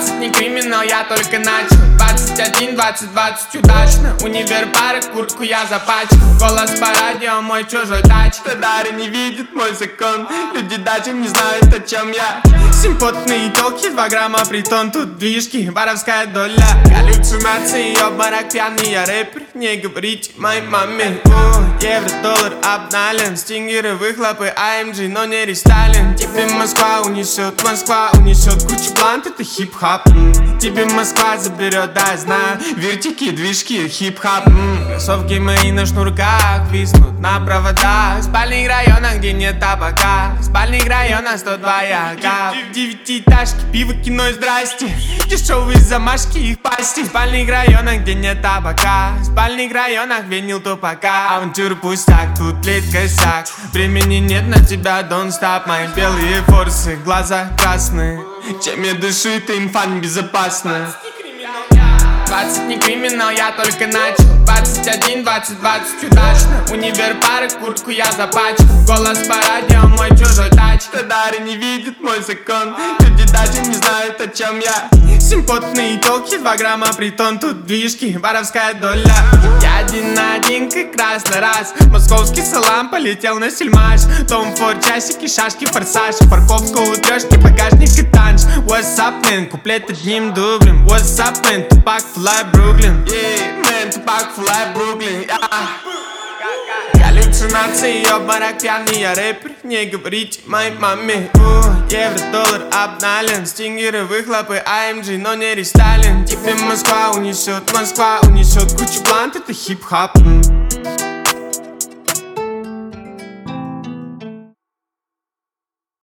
20 не криминал, я только начал. 21, 20, 20 удачно. Универ, пары, куртку я запачкал. Голос по радио, мой чужой тачка. Дары не видит мой закон. Люди даже не знают, о чем я. Симпотные телки, 2 грамма притон. Тут движки, воровская доля. Галлюцинации, обморок, пьяный я рэпер. Не говорите моей маме. Евро, доллар обнален. Стингеры, выхлопы, AMG, но не рестайлинг. Тебе Москва унесет кучу блант, это хип-хоп. Тебе Москва заберет, да, знаю. Вертики, движки, хип-хоп. Кроссовки мои на шнурках виснут на проводах. В спальных районах, где нет табака. В спальных районах 102 яка. В 9-этажке пиво, кино и здрасте. Дешевые замашки, их пасти. В спальных районах, где нет табака. В спальных районах винил тупака. Авантюр пустяк, тут лет косяк. Времени нет на тебя, don't stop. Мои белые форсы, глаза красные. Чем я дышу, это инфа небезопасна. 20 не криминал, я только начал. 21, 20, 20 удачно. Универ, пары, куртку я запачкал. Голос по радио, мой чужой тачка. Дары не видит мой закон. Люди даже не знают, о чем я. Симпотные телки, 2 грамма притон. Тут движки, воровская доля. Я 1 на 1, как раз на раз. Московский салам полетел на сельмаш. Том Форд, часики, шашки, форсаж. Парковка у трешки, багажник и танч. What's up, man? Куплет одним дублем. What's up, man? Тупак, флай, Бруклин. Yeah, man, Тупак, флай, Бруклин. Галлюцинации, обморок, пьяный я рэпер. Не говорите моей маме. Евро, доллар обнален. Стингеры, выхлопы, AMG, но не рестайлинг. Тебе Москва унесет кучу блант, это хип-хоп.